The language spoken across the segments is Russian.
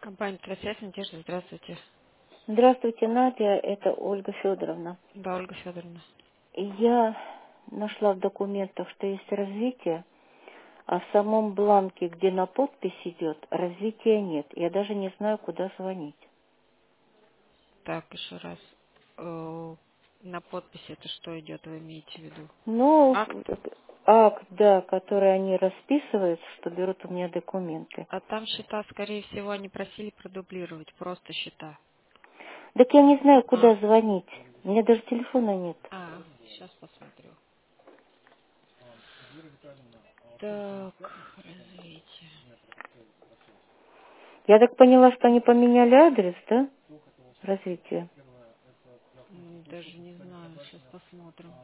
Компания «Тросвязь», Надежда, здравствуйте. Здравствуйте, Надя, это Ольга Федоровна. Да, Ольга Федоровна. Я нашла в документах, что есть развитие, а в самом бланке, где на подпись идет, развития нет. Я даже не знаю, куда звонить. Так, еще раз. На подписи это что идет, вы имеете в виду? Ну, Акт. акт, да, который они расписывают, что берут у меня документы. А там счета, скорее всего, они просили продублировать, просто счета. Так я не знаю, А, куда звонить. У меня даже телефона нет. сейчас посмотрю. Так, развитие. Я так поняла, что они поменяли адрес, да? Развитие. Даже не знаю, сейчас посмотрим.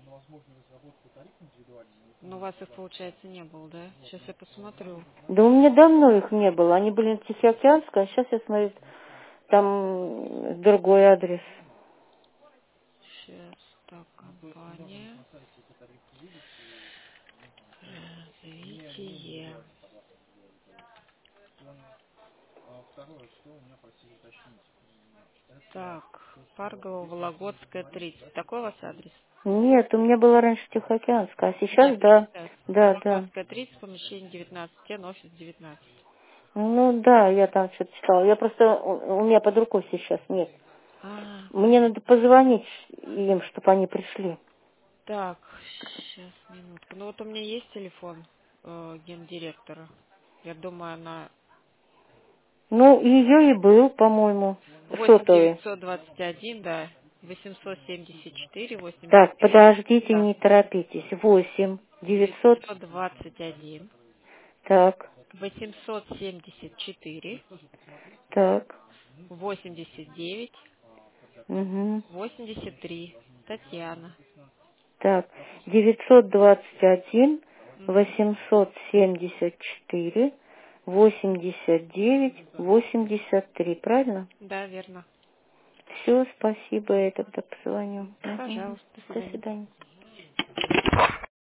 Ну, у вас их, получается, не было, да? Сейчас я посмотрю. Да у меня давно их не было. Они были на Тихоокеанской, а сейчас я смотрю, там другой адрес. Сейчас, так, компания. Развитие. Так, Паргова, Вологодская, 30. Такой у вас адрес? Нет, у меня была раньше Тихоокеанская, а Да, сейчас да. Да, да. Вологодская, 30, помещение 19, стен, офис 19. Ну да, я там что-то читала. Я просто, у меня под рукой сейчас нет. А, Мне надо позвонить им, чтобы они пришли. так, сейчас, минутку. Ну вот у меня есть телефон гендиректора. Я думаю, она Ну, ее и был, по-моему, восемь сотовый. девятьсот двадцать один, да, 874 Так, 89, подождите, да, не торопитесь. 8 900. 921 Так, 874 так. 89 Угу. 83. Татьяна. Так, 921 Мгм. 874 89 83, правильно? Да, верно. Все, спасибо, я тогда позвоню. Мгм. Пожалуйста, до До свидания. свидания.